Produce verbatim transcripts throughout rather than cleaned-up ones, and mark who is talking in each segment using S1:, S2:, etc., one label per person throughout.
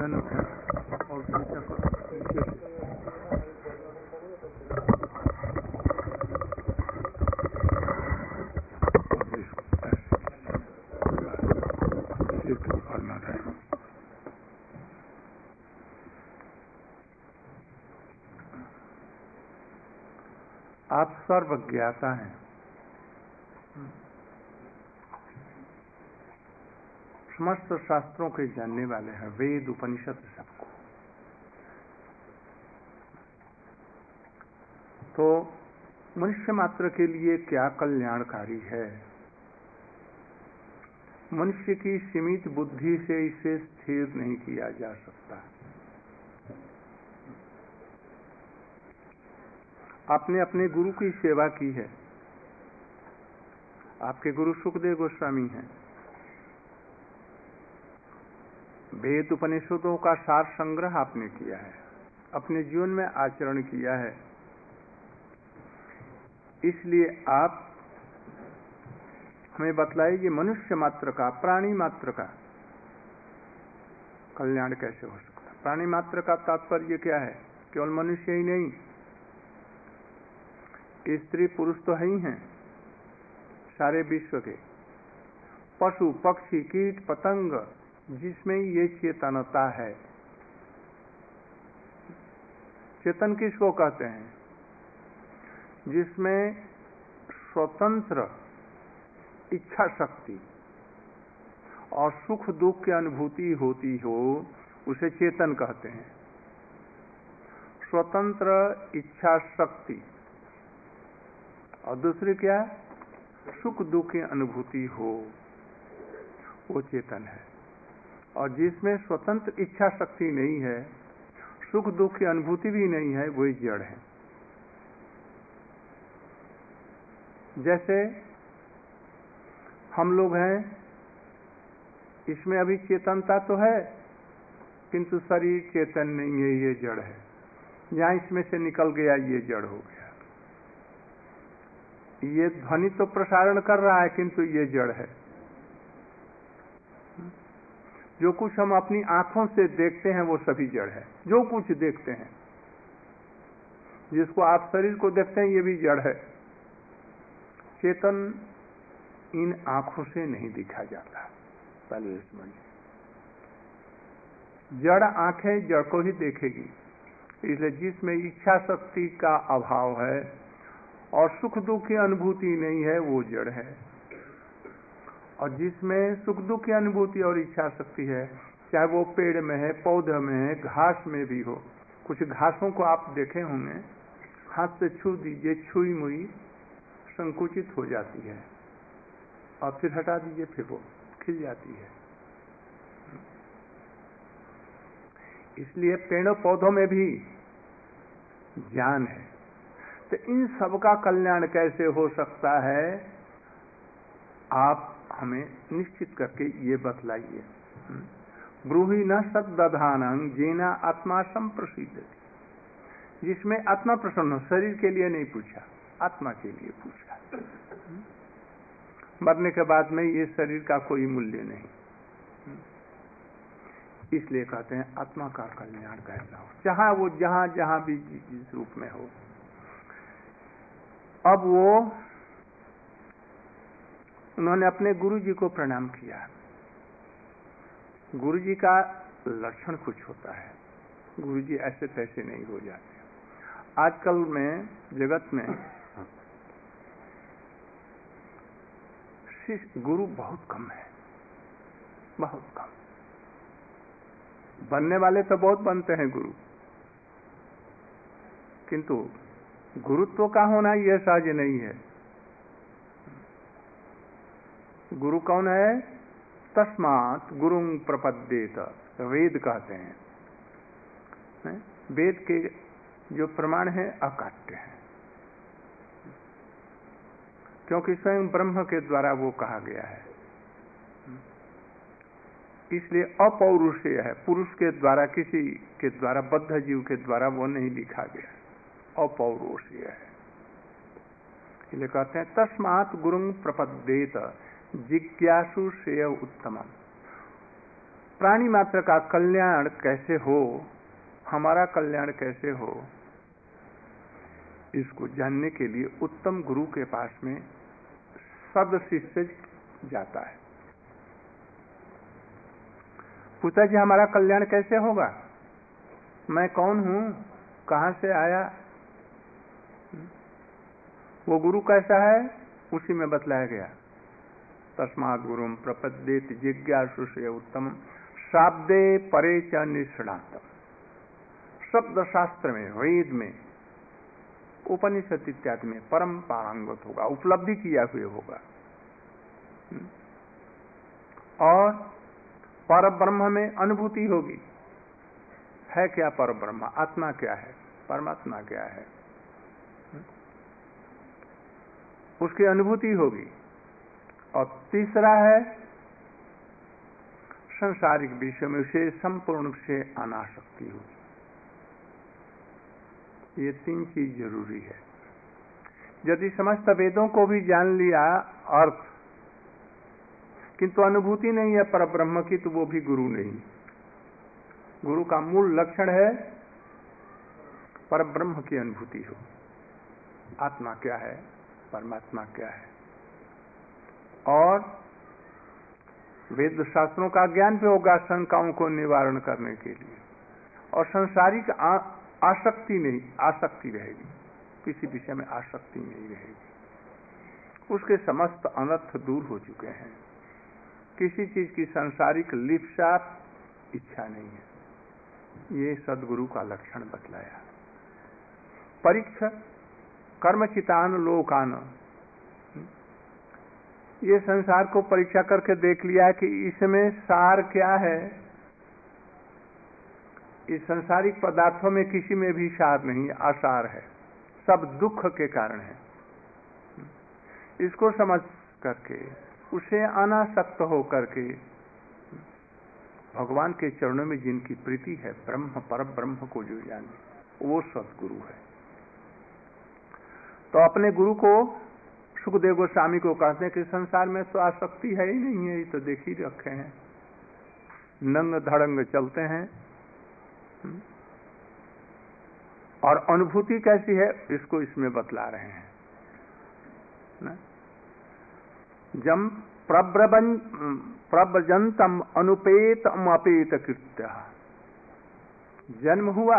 S1: Button है और नीचे नीचे से आप सर्वज्ञाता हैं, समस्त शास्त्रों के जानने वाले हैं, वेद उपनिषद सबको। तो मनुष्य मात्र के लिए क्या कल्याणकारी है? मनुष्य की सीमित बुद्धि से इसे स्थिर नहीं किया जा सकता। आपने अपने गुरु की सेवा की है, आपके गुरु सुखदेव गोस्वामी हैं, वेद उपनिषदों का सार संग्रह आपने किया है, अपने जीवन में आचरण किया है, इसलिए आप हमें बतलाइए मनुष्य मात्र का, प्राणी मात्र का कल्याण कैसे हो सकता है? प्राणी मात्र का तात्पर्य क्या है? केवल मनुष्य ही नहीं, स्त्री पुरुष तो है ही हैं, सारे विश्व के पशु पक्षी कीट पतंग जिसमें ये चेतनता है। चेतन किसको कहते हैं? जिसमें स्वतंत्र इच्छा शक्ति और सुख दुख की अनुभूति होती हो, उसे चेतन कहते हैं। स्वतंत्र इच्छा शक्ति और दूसरी क्या? सुख दुख की अनुभूति हो, वो चेतन है। और जिसमें स्वतंत्र इच्छा शक्ति नहीं है, सुख दुख की अनुभूति भी नहीं है, वही जड़ है। जैसे हम लोग हैं, इसमें अभी चेतनता तो है किंतु शरीर चेतन नहीं है, ये जड़ है। यहाँ इसमें से निकल गया, ये जड़ हो गया। ये ध्वनि तो प्रसारण कर रहा है किंतु ये जड़ है। जो कुछ हम अपनी आंखों से देखते हैं वो सभी जड़ है। जो कुछ देखते हैं, जिसको आप शरीर को देखते हैं, ये भी जड़ है। चेतन इन आंखों से नहीं दिखा जाता, पहले समझिए। जड़ आंखें जड़ को ही देखेगी, इसलिए जिसमें इच्छा शक्ति का अभाव है और सुख दुख की अनुभूति नहीं है, वो जड़ है। और जिसमें सुख दुख की अनुभूति और इच्छा शक्ति है, चाहे वो पेड़ में है, पौधे में है, घास में भी हो। कुछ घासों को आप देखे होंगे, हाथ से छू दीजिए, छुई मुई संकुचित हो जाती है और फिर हटा दीजिए, फिर वो खिल जाती है। इसलिए पेड़ों पौधों में भी ज्ञान है। तो इन सब का कल्याण कैसे हो सकता है, आप हमें निश्चित करके ये बतलाइए। ब्रूहि न सद्दधानं जेना आत्मा संप्रसिद्धति। जिसमें आत्मा प्रसन्न हो, शरीर के लिए नहीं पूछा, आत्मा के लिए पूछा। मरने के बाद में ये शरीर का कोई मूल्य नहीं, इसलिए कहते हैं आत्मा का कल्याण कैसा हो, चाहे वो जहां जहां भी जिस रूप में हो। अब वो उन्होंने अपने गुरु जी को प्रणाम किया। गुरु जी का लक्षण कुछ होता है, गुरु जी ऐसे तैसे नहीं हो जाते। आजकल में जगत में शिष्य गुरु बहुत कम है, बहुत कम। बनने वाले तो बहुत बनते हैं गुरु, किंतु गुरुत्व का होना यह सहज नहीं है। गुरु कौन है? तस्मात् गुरुं प्रपद्येत, वेद कहते हैं। वेद के जो प्रमाण है अकाट्य है, क्योंकि स्वयं ब्रह्म के द्वारा वो कहा गया है। इसलिए अपौरुषेय है, पुरुष के द्वारा, किसी के द्वारा, बद्ध जीव के द्वारा वो नहीं लिखा गया, अपौरुषेय है। इसलिए कहते हैं तस्मात् गुरुं प्रपद्येत जिज्ञासु श्रेय उत्तमम्। प्राणी मात्र का कल्याण कैसे हो, हमारा कल्याण कैसे हो, इसको जानने के लिए उत्तम गुरु के पास में सद शिष्य जाता है। पूछा जी हमारा कल्याण कैसे होगा, मैं कौन हूं, कहां से आया, वो गुरु कैसा है उसी में बतलाया गया। तस्मात् गुरुम प्रपद्येत जिज्ञासु से उत्तम शाब्दे परे च निष्णातम। शब्द शास्त्र में, वेद में, उपनिषद इत्यादि में परम पारंगत होगा, उपलब्धि किया हुए होगा। और पर ब्रह्म में अनुभूति होगी। है क्या पर ब्रह्म, आत्मा क्या है, परमात्मा क्या है, उसकी अनुभूति होगी। और तीसरा है सांसारिक विषय में उसे संपूर्ण रूप से अनासक्ति होगी। ये तीन चीज जरूरी है। यदि समस्त वेदों को भी जान लिया अर्थ, किंतु अनुभूति नहीं है पर ब्रह्म की, तो वो भी गुरु नहीं। गुरु का मूल लक्षण है पर ब्रह्म की अनुभूति हो। आत्मा क्या है, परमात्मा क्या है, और वेद शास्त्रों का ज्ञान भी होगा शंकाओं को निवारण करने के लिए। और संसारिक आसक्ति नहीं, आसक्ति रहेगी, किसी विषय में आसक्ति नहीं रहेगी। उसके समस्त अनर्थ दूर हो चुके हैं। किसी चीज की संसारिक लिप्सा इच्छा नहीं है। ये सदगुरु का लक्षण बतलाया। परीक्षा कर्मचितान लोकान, ये संसार को परीक्षा करके देख लिया कि इसमें सार क्या है। इस संसारिक पदार्थों में किसी में भी सार नहीं, आसार है, सब दुख के कारण है। इसको समझ करके उसे अनासक्त हो करके भगवान के चरणों में जिनकी प्रीति है, ब्रह्म पर ब्रह्म को जो जाने, वो सदगुरु है। तो अपने गुरु को सुखदेव गोस्वामी को कहते हैं कि संसार में तो आसक्ति है ही नहीं है, ये तो देख ही रखे हैं, नंग धड़ंग चलते हैं। और अनुभूति कैसी है इसको इसमें बतला रहे हैं ना? जम प्रब्रबन प्रब्रजंतम अनुपेतम अपेत कृत्य, जन्म हुआ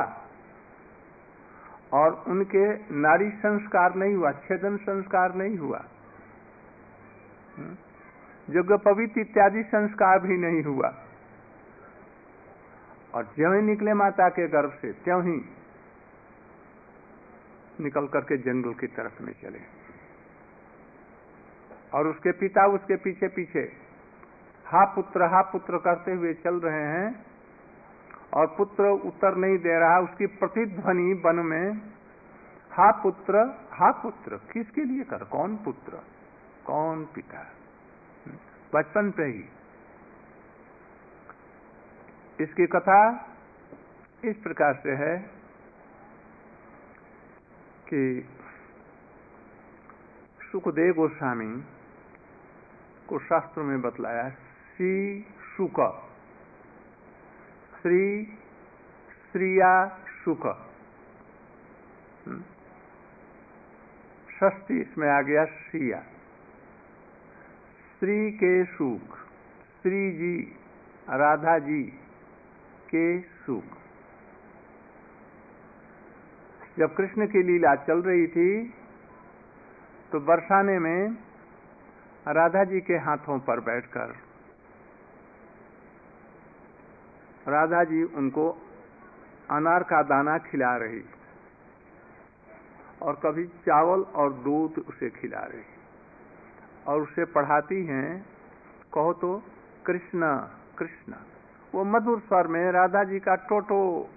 S1: और उनके नारी संस्कार नहीं हुआ, छेदन संस्कार नहीं हुआ, यज्ञ पवित्र इत्यादि संस्कार भी नहीं हुआ। और ज्यों ही निकले माता के गर्भ से त्यों ही निकल करके जंगल की तरफ में चले। और उसके पिता उसके पीछे पीछे हा पुत्र हा पुत्र करते हुए चल रहे हैं। और पुत्र उत्तर नहीं दे रहा, उसकी प्रतिध्वनि वन में हा पुत्र हा पुत्र, किसके लिए कर, कौन पुत्र कौन पिता, बचपन पे ही। इसकी कथा इस प्रकार से है कि सुखदेव गोस्वामी को शास्त्रों में बतलाया, श्री शुक, श्री श्रिया शुक, षष्ठी इसमें आ गया श्रिया, श्री के सुख, श्री जी राधा जी के सुख। जब कृष्ण की लीला चल रही थी तो बरसाने में राधा जी के हाथों पर बैठकर राधा जी उनको अनार का दाना खिला रही और कभी चावल और दूध उसे खिला रही और उसे पढ़ाती हैं, कहो तो कृष्ण कृष्ण। वो मधुर स्वर में राधा जी का टोटो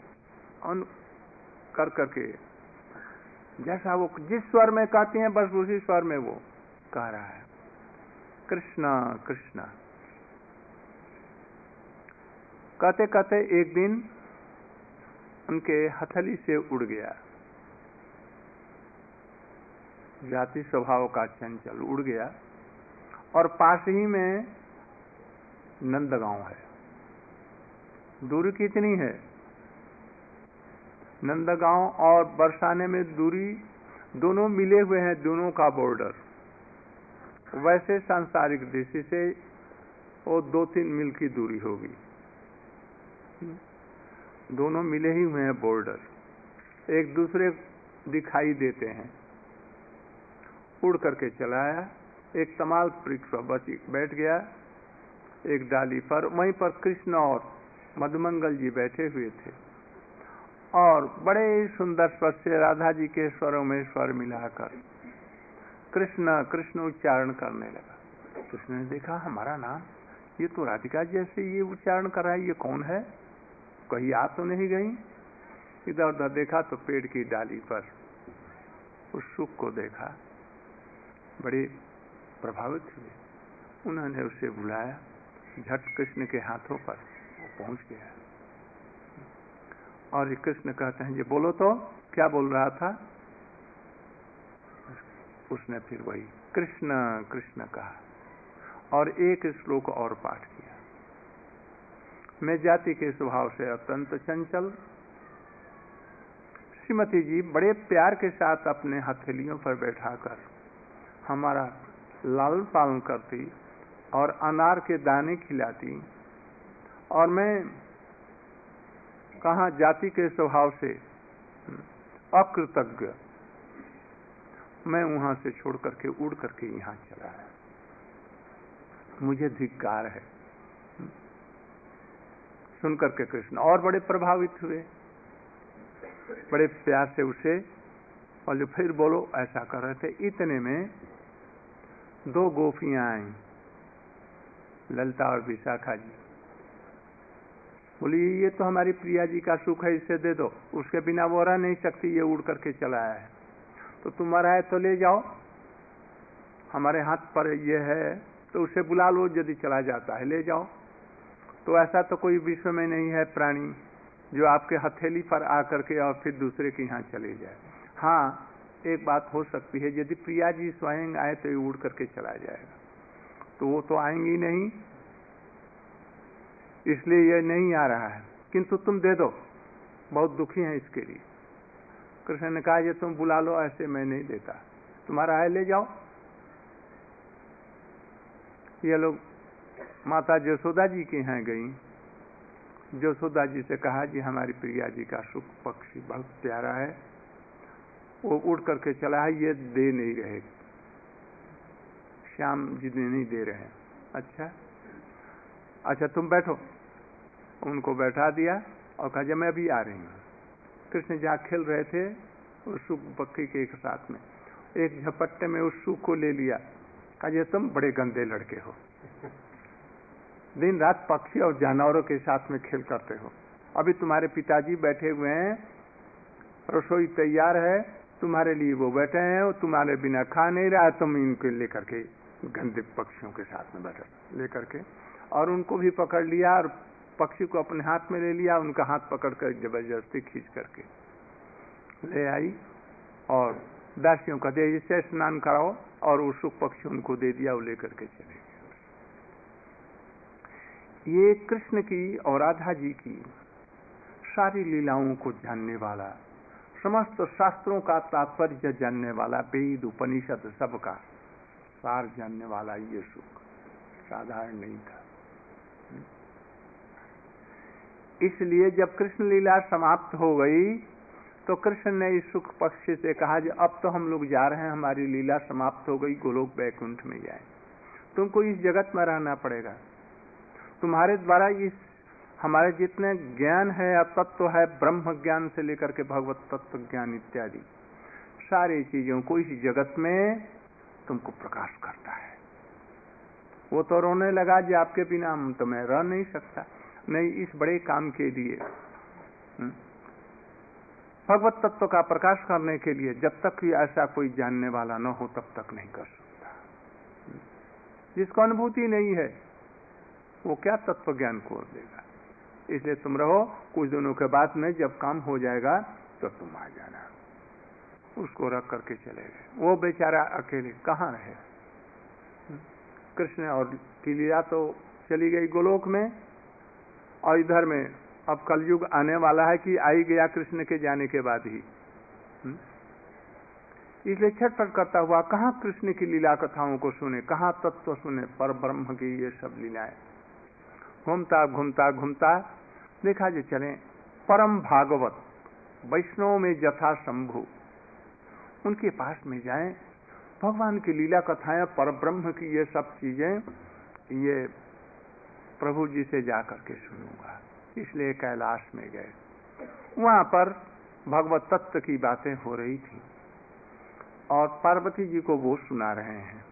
S1: कर करके, जैसा वो जिस स्वर में कहती हैं बस उसी स्वर में वो कह रहा है, कृष्ण कृष्ण। कहते कहते एक दिन उनके हथेली से उड़ गया, जाति स्वभाव का चंचल उड़ गया। और पास ही में नंदगांव है, दूरी कितनी है? नंदगांव और बरसाने में दूरी दोनों मिले हुए हैं, दोनों का बॉर्डर। वैसे सांसारिक दृष्टि से वो दो तीन मील की दूरी होगी, दोनों मिले ही हुए हैं बॉर्डर, एक दूसरे दिखाई देते हैं। उड़ करके चला आया, एक तमाल वृक्ष पर बच बैठ गया एक डाली पर। वहीं पर कृष्ण और मधुमंगल जी बैठे हुए थे और बड़े सुंदर स्वर से राधा जी के स्वरों में स्वर मिलाकर कृष्ण कृष्ण उच्चारण करने लगा। कृष्ण ने देखा हमारा नाम, ये तो राधिका जैसे ये उच्चारण कर रहा है, ये कौन है? कहीं आ तो नहीं गई? इधर उधर देखा तो पेड़ की डाली पर उस सुख को देखा, बड़े प्रभावित हुए। उन्होंने उसे बुलाया, झट कृष्ण के हाथों पर वो पहुंच गया और ये कृष्ण कहते हैं, ये बोलो तो क्या बोल रहा था? उसने फिर वही कृष्ण कृष्ण कहा और एक श्लोक और पाठ किया। मैं जाति के स्वभाव से अत्यंत चंचल, श्रीमती जी बड़े प्यार के साथ अपने हथेलियों पर बैठाकर हमारा लालन पालन करती और अनार के दाने खिलाती, और मैं कहाँ जाति के स्वभाव से अकृतज्ञ, मैं वहां से छोड़ करके उड़ करके यहाँ चला है, मुझे धिक्कार है। सुन करके कृष्ण और बड़े प्रभावित हुए, बड़े प्यार से उसे और जो फिर बोलो ऐसा कर रहे थे। इतने में दो गोपियां आई, ललिता और विशाखा जी। बोली ये तो हमारी प्रिया जी का सुख है, इसे दे दो, उसके बिना वो रह नहीं सकती, ये उड़ करके चला आया है, तो तुम्हारा है तो ले जाओ, हमारे हाथ पर ये है तो उसे बुला लो, यदि चला जाता है ले जाओ। तो ऐसा तो कोई विश्व में नहीं है प्राणी जो आपके हथेली पर आकर के और फिर दूसरे के यहाँ चले जाए। हाँ, एक बात हो सकती है, यदि प्रिया जी स्वयं आए तो ये उड़ करके चला जाएगा, तो वो तो आएंगी नहीं, इसलिए ये नहीं आ रहा है, किंतु तुम दे दो, बहुत दुखी हैं इसके लिए। कृष्ण ने कहा ये तुम बुला लो, ऐसे मैं नहीं देता, तुम्हारा है ले जाओ। ये लोग माता यशोदा जी के यहाँ गई, यशोदा जी से कहा जी हमारी प्रिया जी का सुख पक्षी बहुत प्यारा है, वो उड़ करके चला है, ये दे नहीं रहे, श्याम जी ने नहीं दे रहे। अच्छा अच्छा तुम बैठो, उनको बैठा दिया और कहा जब मैं अभी आ रही हूँ। कृष्ण जहाँ खेल रहे थे उस सुख पक्षी के एक साथ में, एक झपट्टे में उस सुख को ले लिया, कहा ये तुम बड़े गंदे लड़के हो, दिन रात पक्षी और जानवरों के साथ में खेल करते हो, अभी तुम्हारे पिताजी बैठे हुए हैं, रसोई तैयार है, तुम्हारे लिए वो बैठे हैं, वो तुम्हारे बिना खा नहीं रहा, तुम इनको लेकर के गंदे पक्षियों के साथ में बैठे लेकर के, और उनको भी पकड़ लिया और पक्षी को अपने हाथ में ले लिया, उनका हाथ पकड़ कर जबरदस्ती खींच करके ले आई और दासियों का दे इससे स्नान कराओ, और वो सुख पक्षी उनको दे दिया, वो लेकर के चले गए। ये कृष्ण की और राधा जी की सारी लीलाओं को जानने वाला, समस्त शास्त्रों का तात्पर्य जानने वाला, वेद उपनिषद सबका सार जानने वाला ये सुख साधारण नहीं था। इसलिए जब कृष्ण लीला समाप्त हो गई तो कृष्ण ने इस सुख पक्षी से कहा कि अब तो हम लोग जा रहे हैं, हमारी लीला समाप्त हो गई, गोलोक वैकुंठ में जाए, तुमको इस जगत में रहना पड़ेगा, तुम्हारे द्वारा इस हमारे जितने ज्ञान है, तत्व है, ब्रह्म ज्ञान से लेकर के भगवत तत्व ज्ञान इत्यादि सारी चीजों को इस जगत में तुमको प्रकाश करता है। वो तो रोने लगा जी आपके बिना हम तो मैं रह नहीं सकता, नहीं इस बड़े काम के लिए, भगवत तत्व का प्रकाश करने के लिए जब तक भी ऐसा कोई जानने वाला न हो तब तक नहीं कर सकता। जिसको अनुभूति नहीं है वो क्या तत्व ज्ञान को देगा। इसलिए तुम रहो, कुछ दिनों के बाद में जब काम हो जाएगा तो तुम आ जाना। उसको रख करके चले गए। वो बेचारा अकेले कहाँ रहे। कृष्ण और की लीला तो चली गई गोलोक में, और इधर में अब कलयुग आने वाला है कि आई गया कृष्ण के जाने के बाद ही। हुँ? इसलिए छटपट करता हुआ कहाँ कृष्ण की लीला कथाओं को सुने, कहाँ तत्व सुने, पर ब्रह्म की ये सब लीलाएं। घूमता घूमता घूमता देखा जो चले परम भागवत वैष्णव में जथा शंभु, उनके पास में जाएं, भगवान की लीला कथाएं, पर ब्रह्म की ये सब चीजें, ये प्रभु जी से जाकर के सुनूंगा। इसलिए कैलाश में गए, वहां पर भगवत तत्व की बातें हो रही थी और पार्वती जी को वो सुना रहे हैं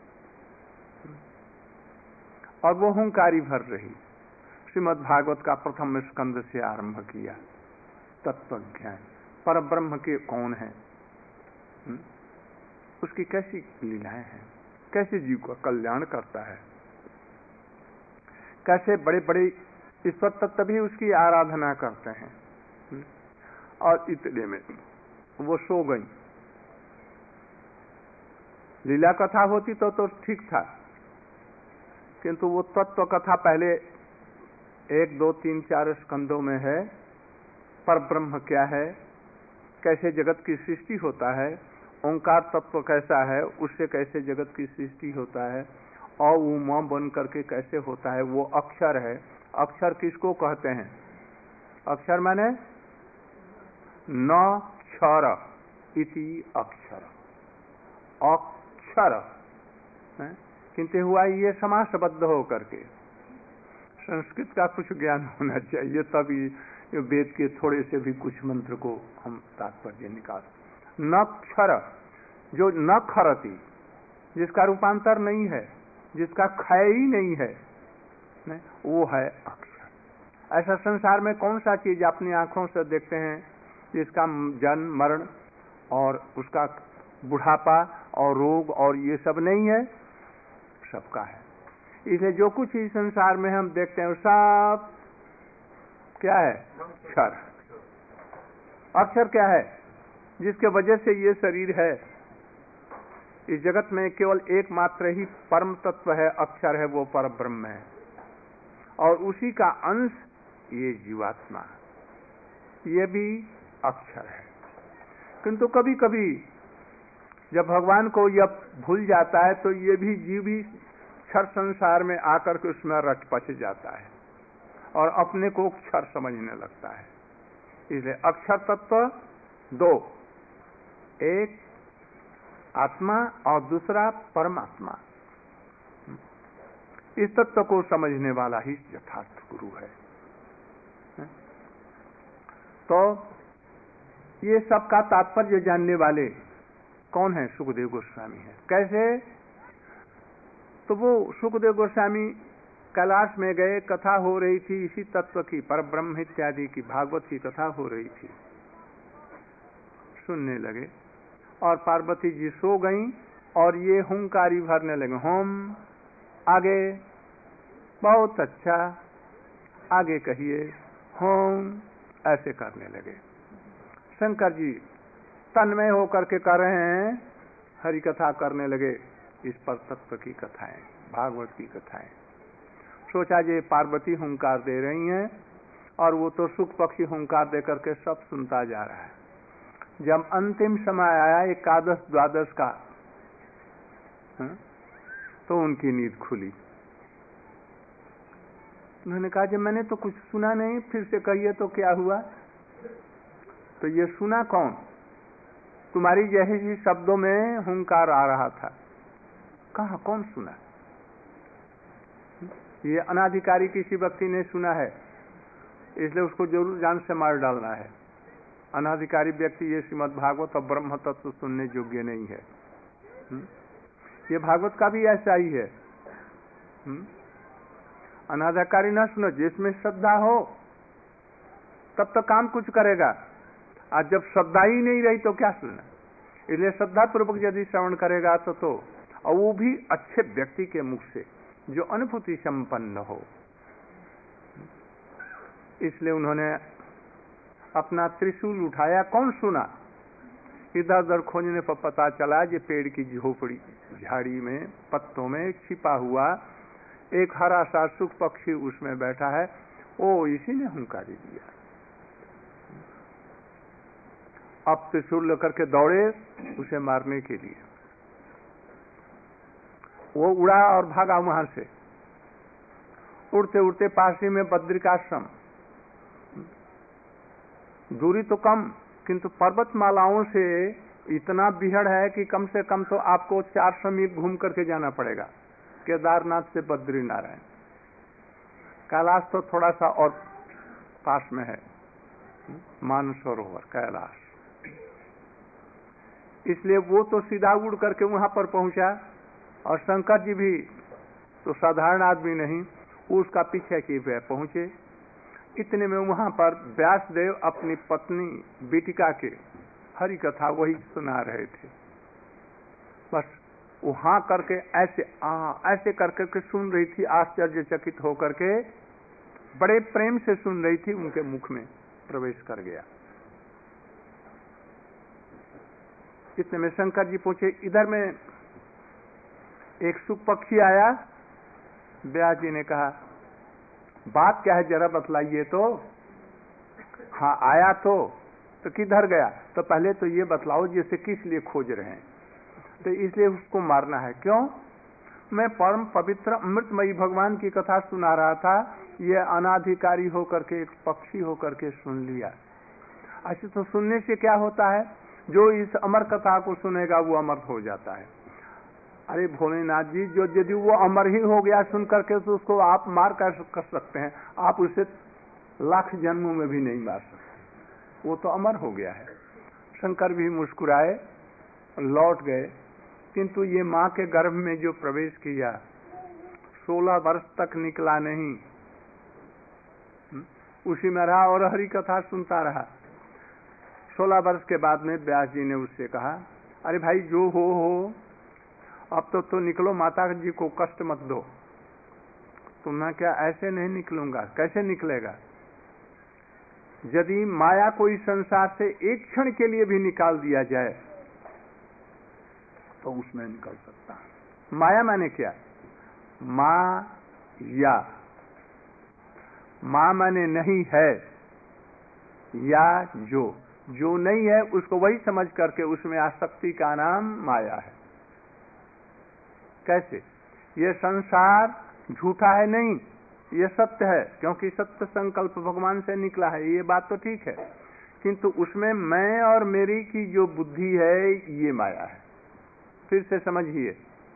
S1: और वो हुंकारी भर रही। श्रीमद् भागवत का प्रथम स्कंद से आरंभ किया, तत्व ज्ञान, पर ब्रह्म के कौन है, हुँ? उसकी कैसी लीलाएं हैं, कैसे जीव का कल्याण करता है, कैसे बड़े बड़े ईश्वर तत्व भी उसकी आराधना करते हैं। हुँ? और इतने में वो सो गई। लीला कथा होती तो तो ठीक था, किंतु वो तत्व कथा पहले एक दो तीन चार स्कंदों में है। पर ब्रह्म क्या है, कैसे जगत की सृष्टि होता है, ओंकार तत्व कैसा है, उससे कैसे जगत की सृष्टि होता है, और वो म बन करके कैसे होता है, वो अक्षर है। अक्षर किसको कहते हैं? अक्षर माने न क्षर इति अक्षर, अक्षर, किंतु हुआ ये समासबद्ध हो करके। संस्कृत का कुछ ज्ञान होना चाहिए, तभी वेद के थोड़े से भी कुछ मंत्र को हम तात्पर्य निकाल। न क्षर, जो न खरती, जिसका रूपांतर नहीं है, जिसका क्षय ही नहीं है, नहीं? वो है अक्षर। ऐसा संसार में कौन सा चीज अपनी आंखों से देखते हैं जिसका जन्म मरण और उसका बुढ़ापा और रोग और ये सब नहीं है? सबका है। इसलिए जो कुछ इस संसार में हम देखते हैं सब क्या है? अक्षर। अक्षर क्या है? जिसके वजह से ये शरीर है। इस जगत में केवल एकमात्र ही परम तत्व है, अक्षर है, वो पर ब्रह्म है, और उसी का अंश ये जीवात्मा, ये भी अक्षर है। किंतु कभी कभी जब भगवान को यह भूल जाता है तो ये भी जीव भी क्षर संसार में आकर के उसमें रच पच जाता है और अपने को क्षर समझने लगता है। इसलिए अक्षर तत्व दो, एक आत्मा और दूसरा परमात्मा। इस तत्व को समझने वाला ही यथार्थ गुरु है। तो ये सब का तात्पर्य जानने वाले कौन है? सुखदेव गोस्वामी है। कैसे? तो वो सुखदेव गोस्वामी कैलाश में गए, कथा हो रही थी इसी तत्व की, पर ब्रह्म इत्यादि की भागवत की कथा हो रही थी, सुनने लगे और पार्वती जी सो गईं और ये हुंकारी भरने लगे, होम आगे, बहुत अच्छा, आगे कहिए, होम, ऐसे करने लगे। शंकर जी तन्मय होकर के कर रहे हैं, हरि कथा करने लगे, इस पर तत्व की कथाएं, भागवत की कथाएं। सोचा जे पार्वती हुंकार दे रही हैं और वो तो सुख पक्षी हुंकार दे करके सब सुनता जा रहा है। जब अंतिम समय आया एकादश द्वादश का, हा? तो उनकी नींद खुली। उन्होंने कहा जब मैंने तो कुछ सुना नहीं, फिर से कहिए तो क्या हुआ? तो ये सुना कौन? तुम्हारी जैसे ही शब्दों में हुंकार आ रहा था। कहा कौन सुना? ये अनाधिकारी किसी व्यक्ति ने सुना है, इसलिए उसको जरूर जान से मार डालना है। अनाधिकारी व्यक्ति ये श्रीमद् भागवत और ब्रह्म तत्व सुनने योग्य नहीं है। हुँ? ये भागवत का भी ऐसा ही है। हुँ? अनाधिकारी ना सुनो, जिसमें श्रद्धा हो तब तो काम कुछ करेगा, आज जब श्रद्धा ही नहीं रही तो क्या सुनना? इसलिए श्रद्धा पूर्वक यदि श्रवण करेगा तो तो और वो भी अच्छे व्यक्ति के मुख से जो अनुभूति संपन्न हो। इसलिए उन्होंने अपना त्रिशूल उठाया। कौन सुना? इधर उधर खोजने पर पता चला ये पेड़ की झोपड़ी झाड़ी में पत्तों में छिपा हुआ एक हरा सा सुख पक्षी उसमें बैठा है। ओ इसी ने हुंकारी दिया। अब त्रिशूल लेकर के दौड़े उसे मारने के लिए। वो उड़ा और भागा वहां से। उड़ते उड़ते पास ही में बद्रिकाश्रम, दूरी तो कम किंतु पर्वतमालाओं से इतना बिहड़ है कि कम से कम तो आपको चार सौ मील घूम करके जाना पड़ेगा, केदारनाथ से बद्रीनारायण। कैलाश तो थोड़ा सा और पास में है, मानसरोवर कैलाश। इसलिए वो तो सीधा उड़ करके वहां पर पहुंचा, और शंकर जी भी तो साधारण आदमी नहीं, उसका पीछे किए पहुंचे। इतने में वहां पर व्यासदेव अपनी पत्नी बीटिका के हरि कथा वही सुना रहे थे। बस वहां करके ऐसे आ, ऐसे करके के सुन रही थी, आश्चर्यचकित होकर के बड़े प्रेम से सुन रही थी, उनके मुख में प्रवेश कर गया। इतने में शंकर जी पूछे, इधर में एक सुख पक्षी आया। व्यास जी ने कहा, बात क्या है जरा बतलाइए तो। हाँ आया तो तो किधर गया? तो पहले तो ये बतलाओ जिसे किस लिए खोज रहे हैं। तो इसलिए उसको मारना है। क्यों? मैं परम पवित्र अमृतमयी भगवान की कथा सुना रहा था, ये अनाधिकारी होकर के एक पक्षी होकर के सुन लिया। ऐसे तो सुनने से क्या होता है, जो इस अमर कथा को सुनेगा वो अमर हो जाता है। अरे भोलेनाथ जी, जो यदि वो अमर ही हो गया सुन करके तो उसको आप मार कर, कर सकते हैं, आप उसे लाख जन्मों में भी नहीं मार सकते, वो तो अमर हो गया है। शंकर भी मुस्कुराए, लौट गए। किंतु ये माँ के गर्भ में जो प्रवेश किया, सोलह वर्ष तक निकला नहीं, उसी में रहा और हरि कथा सुनता रहा। सोलह वर्ष के बाद में व्यास जी ने उससे कहा, अरे भाई जो हो हो, अब तो तो निकलो, माता जी को कष्ट मत दो। तुम ना क्या? ऐसे नहीं निकलूंगा। कैसे निकलेगा? यदि माया को इस संसार से एक क्षण के लिए भी निकाल दिया जाए तो उसमें निकल सकता। माया माने क्या? माया, मां माने नहीं है, या जो जो नहीं है उसको वही समझ करके उसमें आसक्ति का नाम माया है। कैसे? ये संसार झूठा है नहीं, ये सत्य है, क्योंकि सत्य संकल्प भगवान से निकला है, ये बात तो ठीक है। किंतु उसमें मैं और मेरी की जो बुद्धि है ये माया है। फिर से समझिए,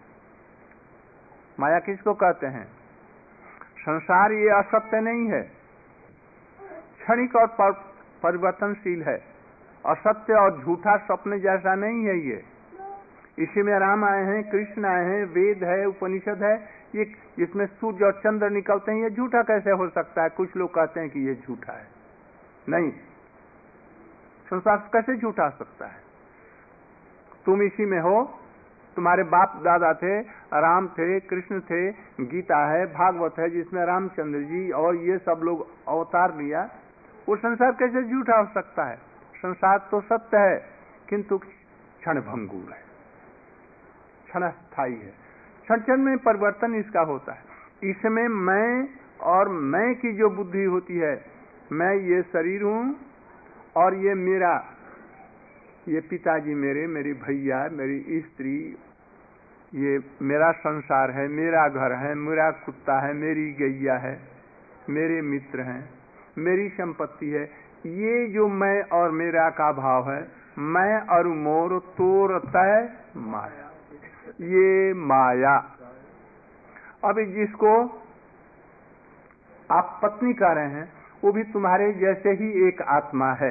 S1: माया किसको कहते हैं? संसार ये असत्य नहीं है, क्षणिक और पर, परिवर्तनशील है। असत्य और झूठा स्वप्न जैसा नहीं है ये। इसी में राम आए हैं, कृष्ण आए हैं, वेद है, उपनिषद है। ये इसमें सूर्य और चंद्र निकलते हैं, ये झूठा कैसे हो सकता है? कुछ लोग कहते हैं कि ये झूठा है। नहीं, संसार कैसे झूठा हो सकता है? तुम इसी में हो, तुम्हारे बाप दादा थे, राम थे, कृष्ण थे, गीता है, भागवत है जिसमें रामचंद्र जी और ये सब लोग अवतार लिया। वो संसार कैसे झूठा हो सकता है? संसार तो सत्य है, किंतु क्षण भंगुर है, क्षण स्थायी है, क्षण क्षण में परिवर्तन इसका होता है। इसमें मैं और मैं की जो बुद्धि होती है, मैं ये शरीर हूं और ये मेरा, ये पिताजी मेरे, मेरी भैया, मेरी स्त्री, ये मेरा संसार है, मेरा घर है, मेरा कुत्ता है, मेरी गैया है, मेरे मित्र हैं, मेरी संपत्ति है। ये जो मैं और मेरा का भाव है, मैं और मोर तोर तय माया, ये माया। अभी जिसको आप पत्नी कह रहे हैं, वो भी तुम्हारे जैसे ही एक आत्मा है।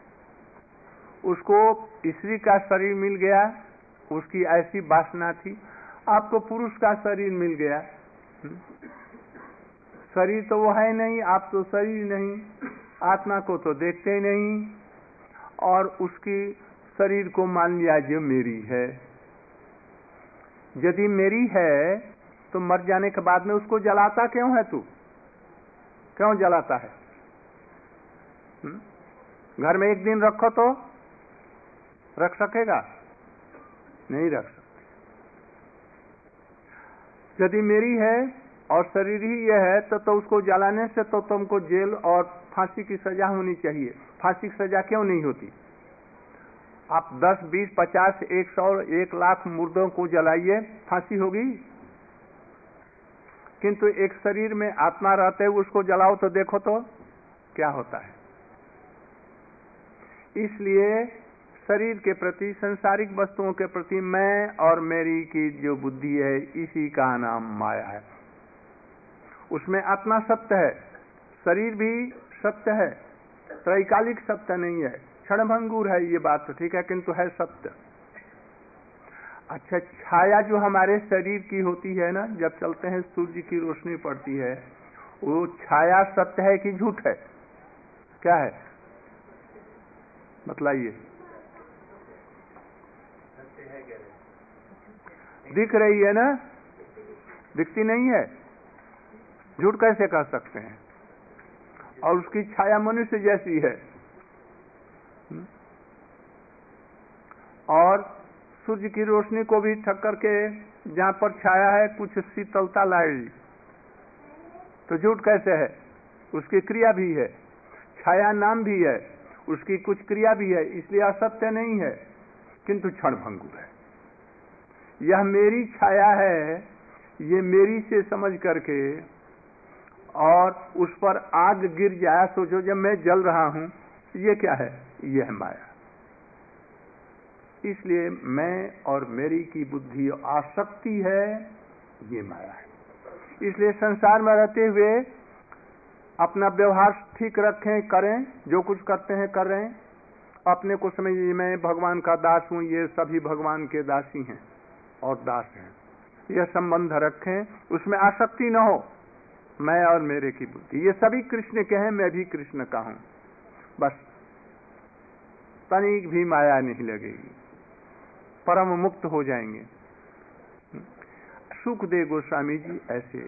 S1: उसको स्त्री का शरीर मिल गया, उसकी ऐसी वासना थी। आपको पुरुष का शरीर मिल गया, शरीर तो वो है नहीं, आप तो शरीर नहीं, आत्मा को तो देखते ही नहीं, और उसकी शरीर को मान लिया जो मेरी है। यदि मेरी है तो मर जाने के बाद में उसको जलाता क्यों है? तू क्यों जलाता है? हुँ? घर में एक दिन रखो तो रख सकेगा? नहीं रख सकते। यदि मेरी है और शरीर ही यह है तो, तो उसको जलाने से तो तुमको जेल और फांसी की सजा होनी चाहिए। फांसी की सजा क्यों नहीं होती? आप दस, बीस, पचास, एक सौ, एक लाख मुर्दों को जलाइए, फांसी होगी। किंतु एक शरीर में आत्मा रहते हुए उसको जलाओ तो देखो तो क्या होता है। इसलिए शरीर के प्रति, सांसारिक वस्तुओं के प्रति मैं और मेरी की जो बुद्धि है, इसी का नाम माया है। उसमें आत्मा सत्य है, शरीर भी सत्य है, त्रैकालिक सत्य नहीं है, क्षणभंगुर है, ये बात तो ठीक है, किंतु है सत्य। अच्छा, छाया जो हमारे शरीर की होती है ना, जब चलते हैं सूर्य की रोशनी पड़ती है, वो छाया सत्य है कि झूठ है? क्या है बतलाइए। दिख रही है ना, दिखती नहीं है, झूठ कैसे कह सकते हैं? और उसकी छाया मनुष्य जैसी है। और सूर्य की रोशनी को भी ठक्कर के जहां पर छाया है कुछ शीतलता लाएगी, तो झूठ कैसे है? उसकी क्रिया भी है, छाया नाम भी है, उसकी कुछ क्रिया भी है, इसलिए असत्य नहीं है, किंतु क्षणभंगुर है। यह मेरी छाया है, ये मेरी से समझ करके और उस पर आग गिर जाए, सोचो जब मैं जल रहा हूं, ये क्या है? ये है माया। इसलिए मैं और मेरी की बुद्धि आसक्ति है, ये माया है। इसलिए संसार में रहते हुए अपना व्यवहार ठीक रखें, करें, जो कुछ करते हैं कर रहे हैं, अपने को समझिए मैं भगवान का दास हूं, ये सभी भगवान के दासी हैं और दास हैं, यह संबंध रखें, उसमें आसक्ति न हो। मैं और मेरे की बुद्धि, ये सभी कृष्ण के हैं, मैं भी कृष्ण का हूं, बस तनिक भी माया नहीं लगेगी, परम मुक्त हो जाएंगे। सुखदेव गोस्वामी जी ऐसे,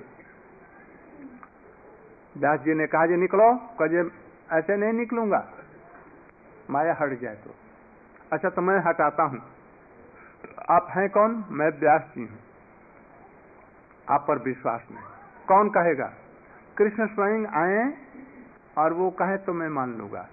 S1: व्यास जी ने कहा, जे निकलो, कहे ऐसे नहीं निकलूंगा, माया हट जाए तो। अच्छा, तो मैं हटाता हूं। आप हैं कौन? मैं व्यास जी हूं। आप पर विश्वास नहीं, कौन कहेगा? कृष्ण स्वयं आए और वो कहे तो मैं मान लूंगा।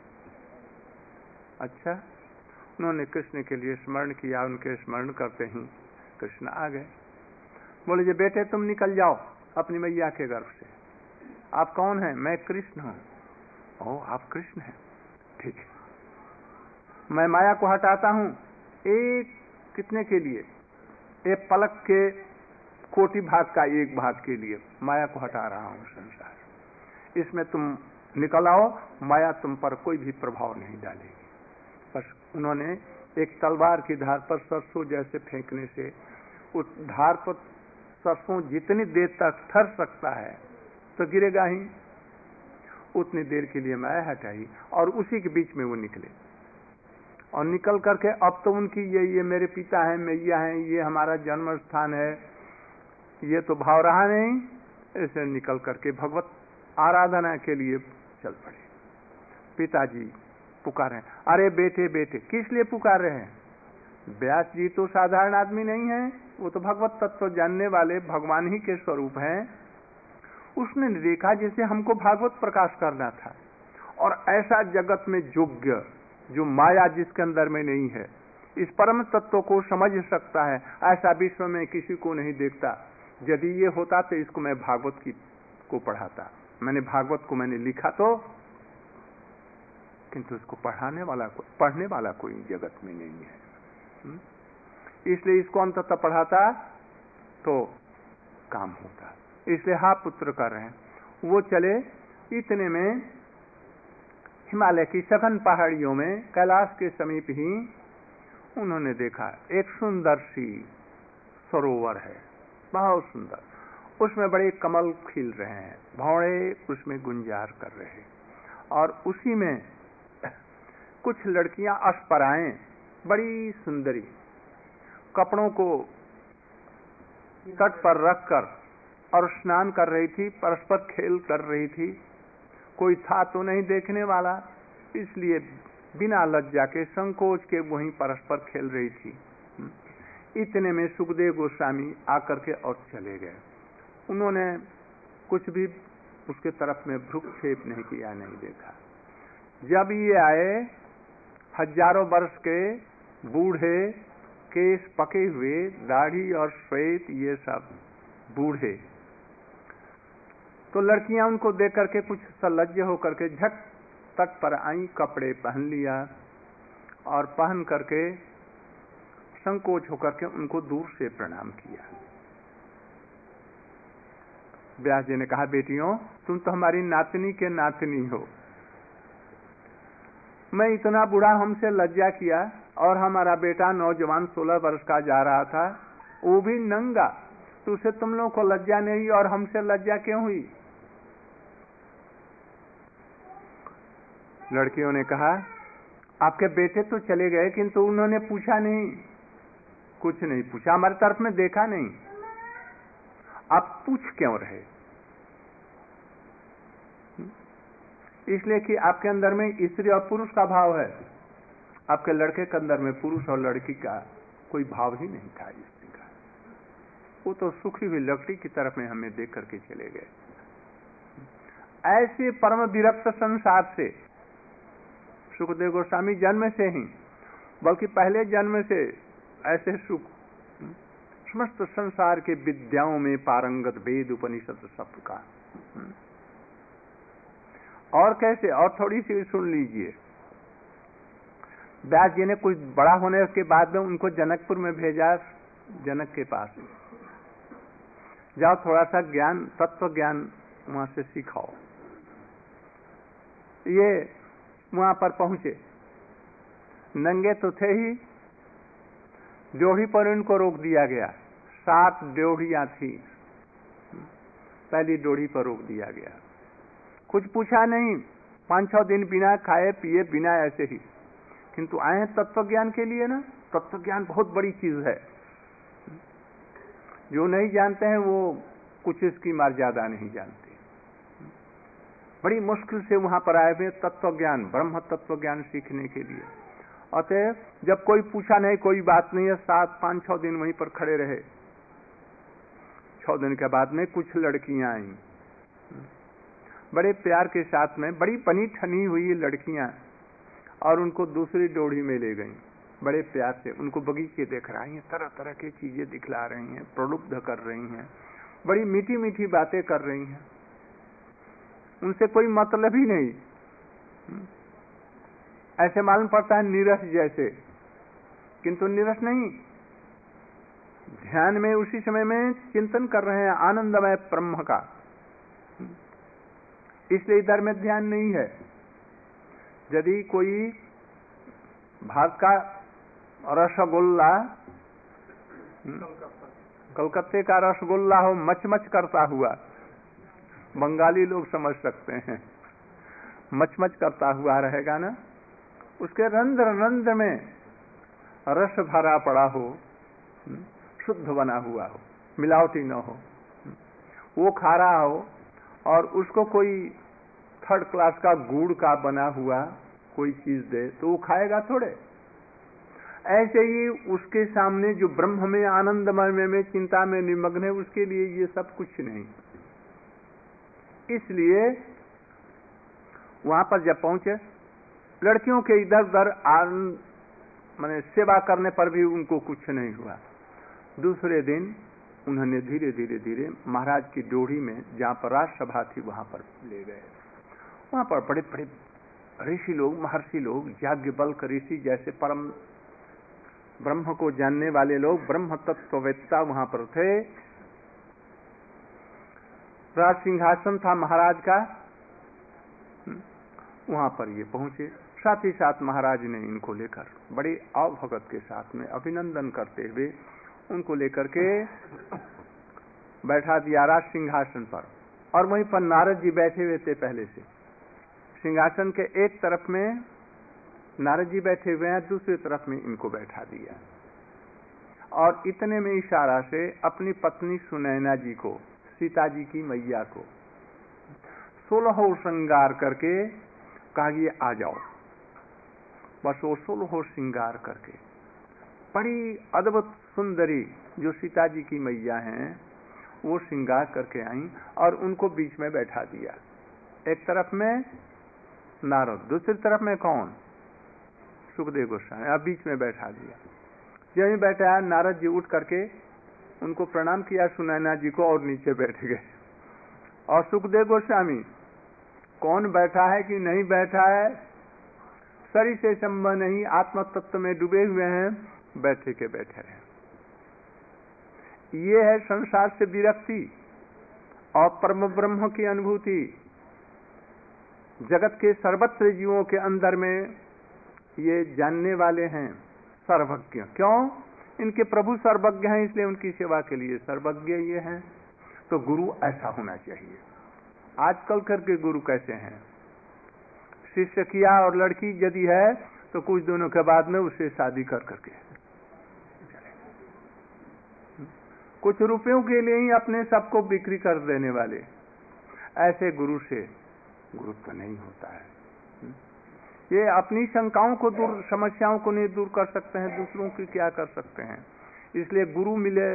S1: अच्छा, उन्होंने कृष्ण के लिए स्मरण किया, उनके स्मरण करते ही कृष्ण आ गए। बोले, जे बेटे तुम निकल जाओ अपनी मैया के गर्भ से। आप कौन हैं? मैं कृष्ण हूं। ओ, आप कृष्ण हैं, ठीक है। मैं माया को हटाता हूं, एक कितने के लिए? एक पलक के कोटि भाग का एक भाग के लिए माया को हटा रहा हूं संसार। इसमें तुम निकल आओ, माया तुम पर कोई भी प्रभाव नहीं डालेगी। बस उन्होंने एक तलवार की धार पर सरसों जैसे फेंकने से, उस धार पर सरसों जितनी देर तक ठहर सकता है तो गिरेगा ही, उतनी देर के लिए माया हटाई और उसी के बीच में वो निकले। और निकल करके अब तो उनकी ये ये मेरे पिता हैं, मैया हैं, ये हमारा जन्म स्थान है, ये तो भाव रहा नहीं। ऐसे निकल करके भगवत आराधना के लिए चल पड़े। पिताजी पुकारे, अरे बेटे बेटे, किस लिए पुकार रहे हैं? व्यास जी तो साधारण आदमी नहीं है, वो तो भगवत तत्व जानने वाले भगवान ही के स्वरूप हैं। उसने देखा जैसे हमको भागवत प्रकाश करना था, और ऐसा जगत में योग्य जो माया जिसके अंदर में नहीं है, इस परम तत्व को समझ सकता है, ऐसा विश्व में किसी को नहीं देखता। यदि ये होता तो इसको मैं भागवत की को पढ़ाता। मैंने भागवत को मैंने लिखा तो, किंतु इसको पढ़ाने वाला को, पढ़ने वाला कोई जगत में नहीं है, इसलिए इसको अंततः पढ़ाता तो काम होता। इसलिए हा पुत्र कर रहे हैं। वो चले, इतने में हिमालय की सघन पहाड़ियों में कैलाश के समीप ही उन्होंने देखा एक सुंदर सी सरोवर है, बहुत सुंदर। उसमें बड़े कमल खिल रहे हैं, भौरे उसमें गुंजार कर रहे हैं, और उसी में कुछ लड़कियां अस्पराएं, बड़ी सुंदरी, कपड़ों को तट पर रखकर और स्नान कर रही थी, परस्पर खेल कर रही थी। कोई था तो नहीं देखने वाला, इसलिए बिना लज्जा के, संकोच के वहीं परस्पर खेल रही थी। इतने में सुखदेव गोस्वामी आकर के और चले गए। उन्होंने कुछ भी उसके तरफ में भ्रूक्षेप नहीं किया, नहीं देखा। जब ये आए, हजारों वर्ष के बूढ़े, केस पके हुए, दाढ़ी और श्वेत, ये सब बूढ़े। तो लड़कियां उनको देख करके कुछ सलज्ज होकर के झट तट पर आई, कपड़े पहन लिया और पहन करके संकोच होकर के उनको दूर से प्रणाम किया। व्यास जी ने कहा, बेटियों तुम तो हमारी नातनी के नातनी हो, मैं इतना बूढ़ा, हमसे लज्जा किया, और हमारा बेटा नौजवान सोलह वर्ष का जा रहा था, वो भी नंगा, तो उसे तुम लोगों को लज्जा नहीं और हमसे लज्जा क्यों हुई? लड़कियों ने कहा, आपके बेटे तो चले गए किंतु उन्होंने पूछा नहीं, कुछ नहीं पूछा, हमारी तरफ में देखा नहीं, आप पूछ क्यों रहे? इसलिए कि आपके अंदर में स्त्री और पुरुष का भाव है, आपके लड़के के अंदर में पुरुष और लड़की का कोई भाव ही नहीं था स्त्री का। वो तो सूखी हुई लकड़ी की तरफ में हमें देख करके चले गए। ऐसे परम विरक्त संसार से सुखदेव गोस्वामी जन्म से ही, बल्कि पहले जन्म से ऐसे सुख, समस्त संसार के विद्याओं में पारंगत, वेद उपनिषद सब का। और कैसे, और थोड़ी सी सुन लीजिए। व्यास जी ने कुछ बड़ा होने के बाद में उनको जनकपुर में भेजा, जनक के पास, जाओ थोड़ा सा ज्ञान, तत्व ज्ञान वहां से सिखाओ। ये वहां पर पहुंचे, नंगे तो थे ही, ड्योढ़ी पर इनको रोक दिया गया। सात ड्योढ़ियां थी, पहली ड्योढ़ी पर रोक दिया गया, कुछ पूछा नहीं, पांच छह दिन बिना खाए पिए, बिना ऐसे ही, किंतु आए हैं तत्व ज्ञान के लिए ना। तत्व ज्ञान बहुत बड़ी चीज है, जो नहीं जानते हैं वो कुछ इसकी मर्यादा नहीं जानते। बड़ी मुश्किल से वहां पर आए हुए तत्व ज्ञान, ब्रह्म तत्व ज्ञान सीखने के लिए। अतः जब कोई पूछा नहीं, कोई बात नहीं है, सात पांच छह दिन वहीं पर खड़े रहे। छह दिन के बाद में कुछ लड़कियां आई, बड़े प्यार के साथ में, बड़ी बनी ठनी हुई लड़कियां, और उनको दूसरी ड्योढ़ी में ले गई। बड़े प्यार से उनको बगीचे दिख रही हैं, तरह तरह की चीजें दिखला रही हैं, प्रलुब्ध कर रही हैं, बड़ी मीठी मीठी बातें कर रही हैं, उनसे कोई मतलब ही नहीं, ऐसे मालूम पड़ता है नीरस जैसे, किंतु नीरस नहीं, ध्यान में उसी समय में चिंतन कर रहे हैं आनंदमय ब्रह्म का, इसलिए इधर में ध्यान नहीं है। यदि कोई भारत का रसगुल्ला, कलकत्ते का रसगुल्ला हो, मचमच करता हुआ, बंगाली लोग समझ सकते हैं, मचमच करता हुआ रहेगा ना, उसके रंध्र रंध्र में रस भरा पड़ा हो, शुद्ध बना हुआ हो, मिलावटी न हो, वो खा रहा हो, और उसको कोई थर्ड क्लास का गुड़ का बना हुआ कोई चीज दे तो वो खाएगा थोड़े। ऐसे ही उसके सामने जो ब्रह्म में, आनंदमय में, चिंता में निमग्न है, उसके लिए ये सब कुछ नहीं। इसलिए वहां पर जब पहुंचे, लड़कियों के इधर उधर माने सेवा करने पर भी उनको कुछ नहीं हुआ। दूसरे दिन उन्होंने धीरे धीरे धीरे महाराज की ड्योढ़ी में, जहां पर राजसभा थी, वहां पर ले गए। वहां पर बड़े बड़े ऋषि लोग, महर्षि लोग, याज्ञवल्क्य ऋषि जैसे परम ब्रह्म को जानने वाले लोग, ब्रह्म तत्ववेत्ता वहां पर थे। राज सिंहासन था महाराज का, वहां पर ये पहुंचे। साथ ही साथ महाराज ने इनको लेकर बड़े अवभगत के साथ में अभिनंदन करते हुए उनको लेकर के बैठा दिया राज सिंहासन पर, और वहीं पर नारद जी बैठे हुए थे पहले से। सिंहासन के एक तरफ में नारद जी बैठे हुए हैं, दूसरी तरफ में इनको बैठा दिया, और इतने में इशारा से अपनी पत्नी सुनैना जी को, सीता जी की मैया को, सोलह श्रृंगार करके कहा ये आ जाओ। बस वो सोलह श्रृंगार करके बड़ी अद्भुत सुंदरी जो सीता जी की मैया हैं, वो श्रृंगार करके आई और उनको बीच में बैठा दिया। एक तरफ में नारद, दूसरी तरफ में कौन? सुखदेव गोस्वामी, अब बीच में बैठा दिया। जब ही बैठा नारद जी उठ करके उनको प्रणाम किया सुनैना जी को और नीचे बैठ गए। और सुखदेव गोस्वामी कौन बैठा है कि नहीं बैठा है, शरीर से संबंध नहीं, आत्म तत्व में डूबे हुए हैं, बैठे के बैठे हैं। ये है संसार से विरक्ति और परम ब्रह्म की अनुभूति। जगत के सर्वत्र जीवों के अंदर में ये जानने वाले हैं सर्वज्ञ। क्यों? इनके प्रभु सर्वज्ञ हैं, इसलिए उनकी सेवा के लिए सर्वज्ञ ये हैं। तो गुरु ऐसा होना चाहिए। आजकल करके गुरु कैसे हैं? शिष्य किया और लड़की यदि है तो कुछ दिनों के बाद में उसे शादी कर करके कुछ रुपयों के लिए ही अपने सबको बिक्री कर देने वाले, ऐसे गुरु से गुरुत्व नहीं होता है। ये अपनी शंकाओं को दूर, समस्याओं को नहीं दूर कर सकते हैं, दूसरों की क्या कर सकते हैं। इसलिए गुरु मिले,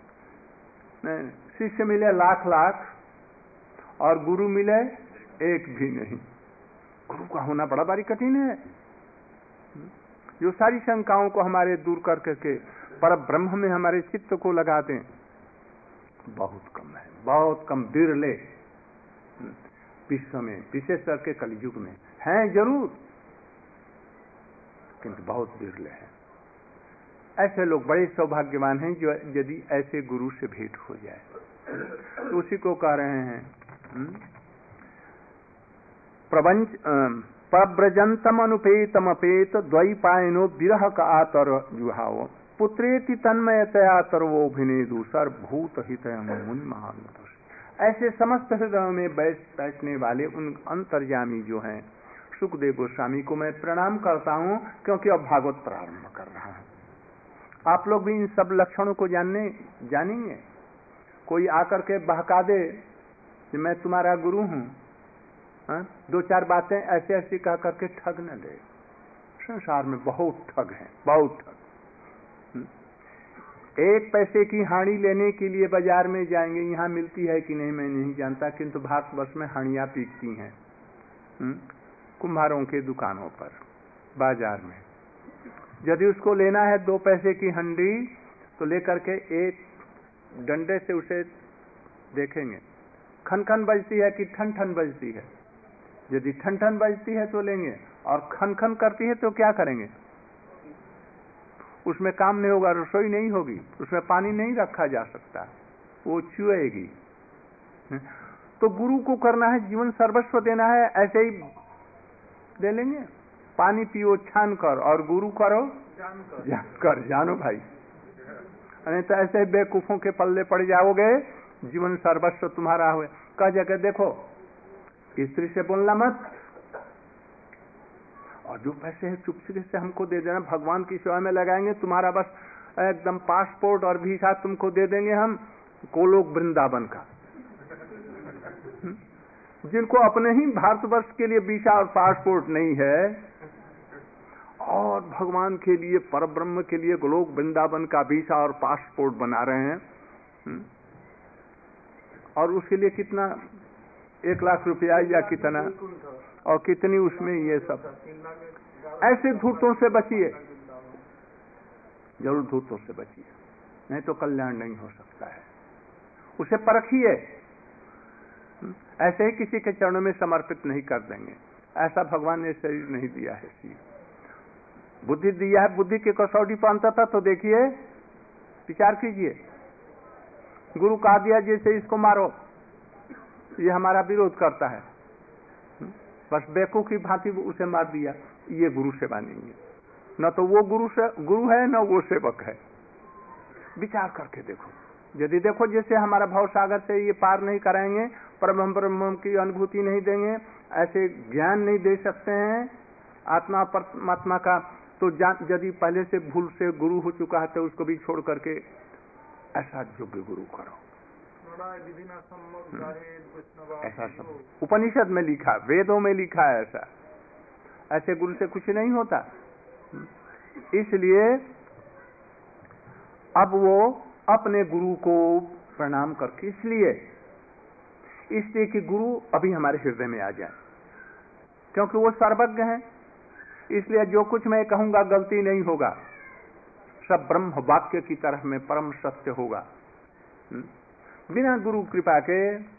S1: शिष्य मिले लाख लाख और गुरु मिले एक भी नहीं। गुरु का होना बड़ा भारी कठिन है, जो सारी शंकाओं को हमारे दूर कर करके पर ब्रह्म में हमारे चित्त को लगा दें। बहुत कम है, बहुत कम, बिरले विश्व में, विशेष करके कलयुग में हैं जरूर, किंतु बहुत बिरले हैं। ऐसे लोग बड़े सौभाग्यवान हैं जो यदि ऐसे गुरु से भेंट हो जाए। तो उसी को कह रहे हैं प्रवंच प्रव्रजंतम अनुपेतम अपेत द्वैपायनो विरह का आतर जुहाव पुत्रेति तन्मयतया तरवो भिनेदु सर्वभूत हित मुनि महान। ऐसे समस्त हृदयों में बैठ बैठने वाले उन अंतर्यामी जो हैं सुखदेव गोस्वामी को मैं प्रणाम करता हूं, क्योंकि अब भागवत प्रारंभ कर रहा हूं। आप लोग भी इन सब लक्षणों को जानने जानेंगे। कोई आकर के बहका दे कि मैं तुम्हारा गुरु हूं, हा? दो चार बातें ऐसे ऐसी कह करके ठग न दे। संसार में बहुत ठग हैं, बहुत ठग। एक पैसे की हानि लेने के लिए बाजार में जाएंगे, यहाँ मिलती है कि नहीं मैं नहीं जानता, किंतु भारतवर्ष में हानियां पीकती हैं कुम्हारों के दुकानों पर, बाजार में। यदि उसको लेना है दो पैसे की हंडी, तो लेकर के एक डंडे से उसे देखेंगे खन खन बजती है कि ठन ठन बजती है। यदि ठन ठन बजती है तो लेंगे, और खन खन करती है तो क्या करेंगे? उसमें काम नहीं होगा, रसोई नहीं होगी, उसमें पानी नहीं रखा जा सकता, वो चुएगी। तो गुरु को करना है जीवन सर्वस्व देना है, ऐसे ही दे लेंगे। पानी पियो छान कर और गुरु करो जान कर, जान कर जानो भाई। नहीं तो ऐसे ही बेवकूफों के पल्ले पड़ जाओगे, जीवन सर्वस्व तुम्हारा हुए। कह जगह देखो स्त्री से बोलना मत, और जो पैसे है चुपके से हमको दे देना, भगवान की सेवा में लगाएंगे, तुम्हारा बस एकदम पासपोर्ट और वीसा तुमको दे देंगे हम, कोलोक वृंदावन का। जिनको अपने ही भारतवर्ष के लिए वीसा और पासपोर्ट नहीं है, और भगवान के लिए, परब्रह्म के लिए गोलोक वृंदावन का वीसा और पासपोर्ट बना रहे हैं, और उसके लिए कितना, एक लाख रुपया या कितना, और कितनी उसमें ये सब। ऐसे धूर्तों से बचिए, जरूर धूर्तों से बचिए, नहीं तो कल्याण नहीं हो सकता है। उसे परखिए, ऐसे ही किसी के चरणों में समर्पित नहीं कर देंगे। ऐसा भगवान ने शरीर नहीं दिया है, बुद्धि दिया है। बुद्धि के कसौटी पर अंततः तो देखिए, विचार कीजिए। गुरु कहा दिया जैसे इसको मारो, ये हमारा विरोध करता है, बस बेवकूफ की भांति उसे मार दिया, ये गुरु सेवा नहीं है। न तो वो गुरु से गुरु है, न वो सेवक है। विचार करके देखो। यदि देखो जैसे हमारा भव सागर से ये पार नहीं कराएंगे, परम ब्रह्म की अनुभूति नहीं देंगे, ऐसे ज्ञान नहीं दे सकते हैं आत्मा परमात्मा का, तो यदि पहले से भूल से गुरु हो चुका है तो उसको भी छोड़ करके ऐसा योग्य गुरु करो। ऐसा सब उपनिषद में लिखा, वेदों में लिखा है ऐसा। ऐसे गुरु से कुछ नहीं होता। इसलिए अब वो अपने गुरु को प्रणाम करके, इसलिए इसलिए कि गुरु अभी हमारे हृदय में आ जाए, क्योंकि वो सर्वज्ञ है। इसलिए जो कुछ मैं कहूंगा गलती नहीं होगा, सब ब्रह्म वाक्य की तरह में परम सत्य होगा। बिना गुरु कृपा के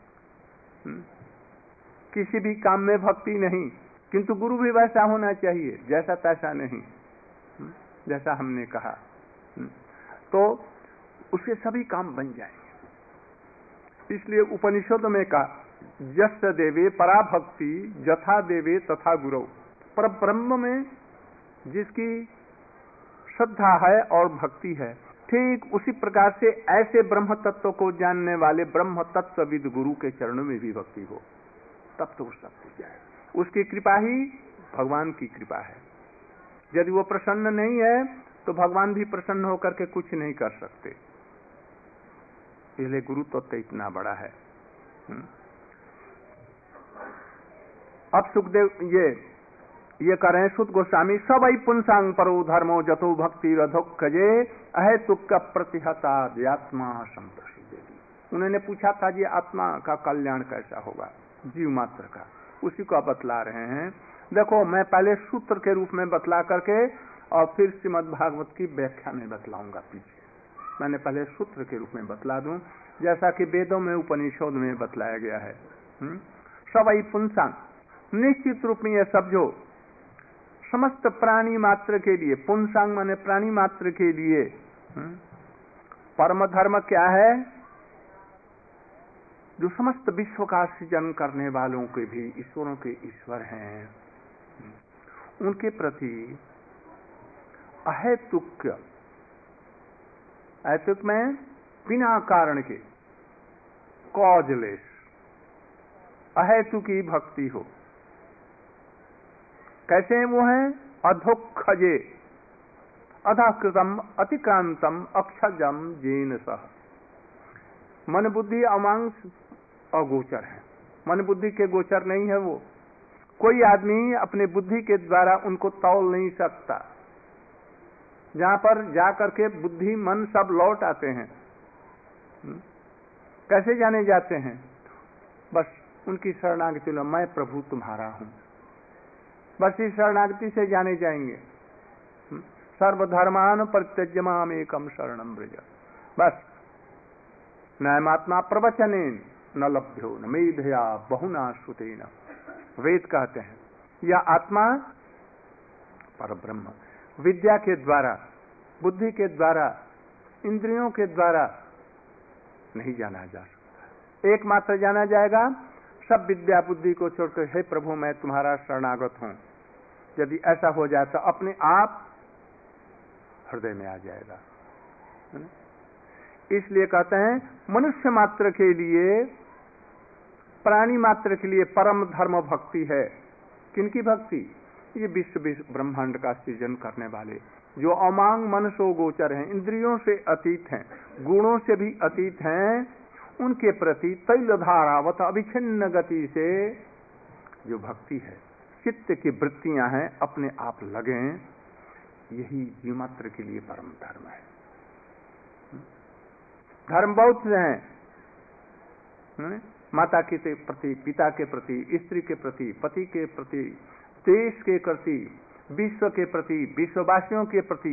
S1: किसी भी काम में भक्ति नहीं, किंतु गुरु भी वैसा होना चाहिए, जैसा तैसा नहीं, जैसा हमने कहा, तो उसके सभी काम बन जाएंगे। इसलिए उपनिषद में कहा यस्य देवे परा भक्ति यथा देवे तथा गुरु, पर ब्रह्म में जिसकी श्रद्धा है और भक्ति है, ठीक उसी प्रकार से ऐसे ब्रह्म तत्व को जानने वाले ब्रह्म तत्वविद गुरु के चरणों में भी भक्ति हो, तब तो सब कुछ जाएगा। उसकी कृपा ही भगवान की कृपा है। यदि वो प्रसन्न नहीं है तो भगवान भी प्रसन्न होकर के कुछ नहीं कर सकते। इसलिए गुरु तत्व तो इतना बड़ा है। अब सुखदेव ये ये कर रहे हैं सुत गोस्वामी, सबई पुंसांग परो धर्मो जतो भक्ति रधोक्षजे अहेतुक प्रतिहतात्मा संप्रसिद्धि। उन्होंने पूछा था जी आत्मा का कल्याण कैसा होगा, जीव मात्र का, उसी को बतला रहे हैं। देखो मैं पहले सूत्र के रूप में बतला करके और फिर श्रीमद् भागवत की व्याख्या में बतलाऊंगा पीछे। मैंने पहले सूत्र के रूप में बतला दूं, जैसा कि वेदों में उपनिषद में बतलाया गया है। सबई पुंसांग, निश्चित रूप में यह सब जो समस्त प्राणी मात्र के लिए, पुंसांग माने प्राणी मात्र के लिए परम धर्म क्या है, जो समस्त विश्व का सृजन करने वालों के भी ईश्वरों के ईश्वर हैं, उनके प्रति अहेतुक, अहेतुक में बिना कारण के, कॉजलेस, अहेतु की भक्ति हो। कैसे वो है, अधोक्षजे, अधाकृतम अतिक्रांतम अक्षजम जेन सह। मन बुद्धि अमांस अगोचर है, मन बुद्धि के गोचर नहीं है वो। कोई आदमी अपने बुद्धि के द्वारा उनको तौल नहीं सकता। जहां पर जाकर के बुद्धि मन सब लौट आते हैं, कैसे जाने जाते हैं, बस उनकी शरणागति लो, मैं प्रभु तुम्हारा हूं, बस इस शरणागति से जाने जाएंगे। सर्वधर्मान परित्यज्य माम एकम शरणम व्रज, बस नयमात्मा प्रवचनेन न लभ्यो न मेधया बहुना श्रुतेन। वेद कहते हैं यह आत्मा पर ब्रह्म विद्या के द्वारा, बुद्धि के द्वारा, इंद्रियों के द्वारा नहीं जाना जा सकता। एकमात्र जाना जाएगा सब विद्या बुद्धि को छोड़कर, हे प्रभु मैं तुम्हारा शरणागत हूं। यदि ऐसा हो जाए तो अपने आप हृदय में आ जाएगा। इसलिए कहते हैं मनुष्य मात्र के लिए, प्राणी मात्र के लिए परम धर्म भक्ति है। किनकी भक्ति? ये विश्व ब्रह्मांड का सृजन करने वाले, जो अमांग मनसो गोचर हैं, इंद्रियों से अतीत हैं, गुणों से भी अतीत हैं, उनके प्रति तैलधारावत अविच्छिन्न गति से जो भक्ति है, चित्त की वृत्तियां हैं, अपने आप लगे, यही जीव मात्र के लिए परम धर्म है। धर्म बहुत से हैं, माता के प्रति, पिता के प्रति, स्त्री के प्रति, पति के प्रति, देश के प्रति, विश्व के प्रति, विश्ववासियों के प्रति,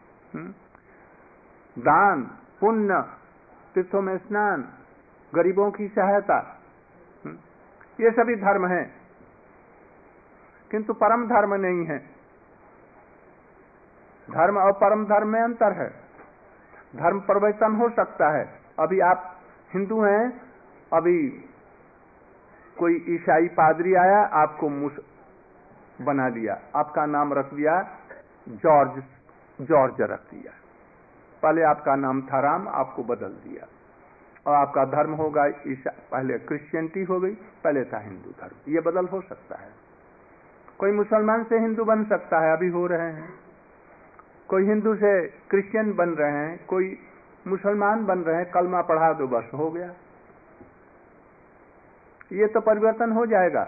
S1: दान पुण्य, तीर्थों में स्नान, गरीबों की सहायता, ये सभी धर्म हैं, किंतु परम धर्म नहीं है। धर्म और परम धर्म में अंतर है। धर्म परिवर्तन हो सकता है। अभी आप हिंदू हैं, अभी कोई ईसाई पादरी आया, आपको मुस बना दिया, आपका नाम रख दिया जॉर्ज, जॉर्ज रख दिया। पहले आपका नाम था राम, आपको बदल दिया, और आपका धर्म होगा ईसा, पहले क्रिश्चियनिटी हो गई, पहले था हिंदू धर्म। ये बदल हो सकता है। कोई मुसलमान से हिंदू बन सकता है, अभी हो रहे हैं। कोई हिंदू से क्रिश्चियन बन रहे हैं, कोई मुसलमान बन रहे हैं, कलमा पढ़ा दो बस हो गया। ये तो परिवर्तन हो जाएगा।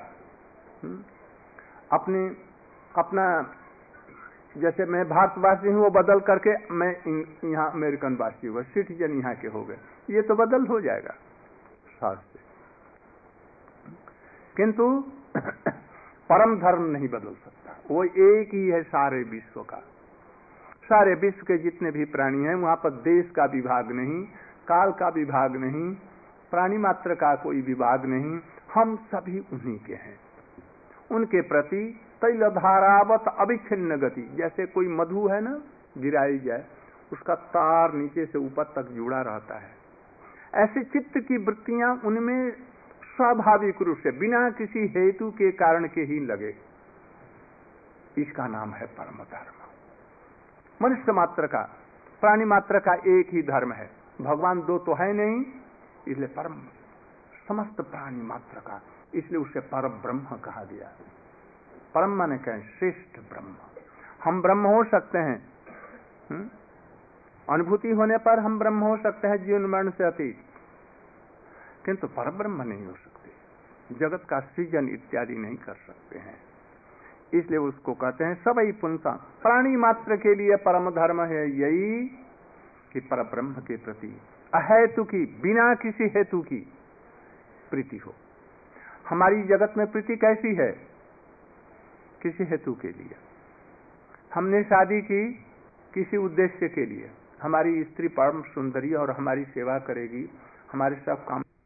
S1: अपने अपना, जैसे मैं भारतवासी हूँ, वो बदल करके मैं यहाँ अमेरिकन वासी हुआ, सिटीजन यहाँ के हो गए, ये तो बदल हो जाएगा साथ से। किंतु परम धर्म नहीं बदल सकता, वो एक ही है सारे विश्व का। सारे विश्व के जितने भी प्राणी हैं वहां पर देश का विभाग नहीं, काल का विभाग नहीं, प्राणी मात्र का कोई विभाग नहीं, हम सभी उन्हीं के हैं। उनके प्रति तैलधारावत अविच्छिन्न गति, जैसे कोई मधु है ना, गिराई जाए उसका तार नीचे से ऊपर तक जुड़ा रहता है, ऐसे चित्त की वृत्तियां उनमें स्वाभाविक रूप से बिना किसी हेतु के कारण के ही लगे। इसका नाम है परम धर्म। मनुष्य मात्र का, प्राणी मात्र का एक ही धर्म है। भगवान दो तो है नहीं, इसलिए परम समस्त प्राणी मात्र का, इसलिए उसे पर ब्रह्म कहा गया। परम माने कहें श्रेष्ठ ब्रह्म। हम ब्रह्म हो सकते हैं, हुँ? अनुभूति होने पर हम ब्रह्म हो सकते हैं जीवन मरण से अतीत, किंतु पर ब्रह्म नहीं हो सकते। जगत का सृजन इत्यादि नहीं कर सकते हैं। इसलिए उसको कहते हैं सबई पुंसा। प्राणी मात्र के लिए परम धर्म है यही कि पर ब्रह्म के प्रति अहेतु की, बिना किसी हेतु की प्रीति हो। हमारी जगत में प्रीति कैसी है? किसी हेतु के लिए। हमने शादी की किसी उद्देश्य के लिए, हमारी स्त्री परम सुंदरी और हमारी सेवा करेगी, हमारे सब काम